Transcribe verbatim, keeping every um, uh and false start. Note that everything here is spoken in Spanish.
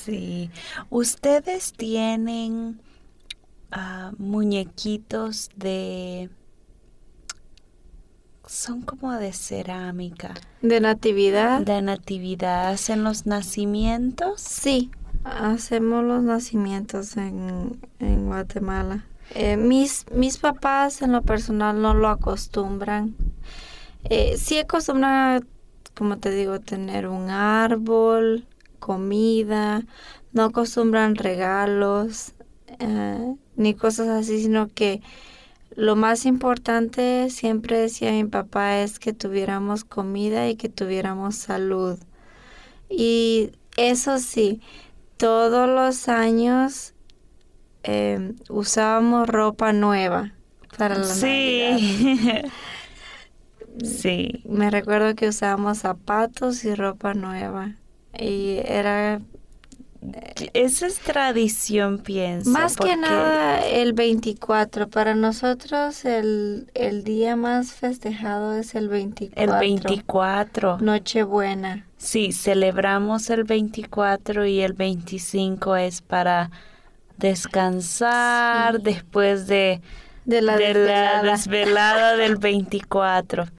Sí. ¿Ustedes tienen ah, muñequitos de... son como de cerámica, ¿De natividad? de natividad? ¿Hacen los nacimientos? Sí, hacemos los nacimientos en, en Guatemala. Eh, mis, mis papás en lo personal no lo acostumbran. Eh, sí acostumbran, como te digo, tener un árbol, comida, no acostumbran regalos, eh, ni cosas así, sino que lo más importante, siempre decía mi papá, es que tuviéramos comida y que tuviéramos salud. Y eso sí, todos los años eh, usábamos ropa nueva para la Navidad. Sí. Sí. Me recuerdo que usábamos zapatos y ropa nueva. Y era Esa es tradición, pienso, más que porque nada el veinticuatro. Para nosotros el, el día más festejado es el el veinticuatro. veinticuatro, Nochebuena. sí, celebramos el veinticuatro y el veinticinco es para descansar Sí. después de, De la de la desvelada. desvelada del veinticuatro.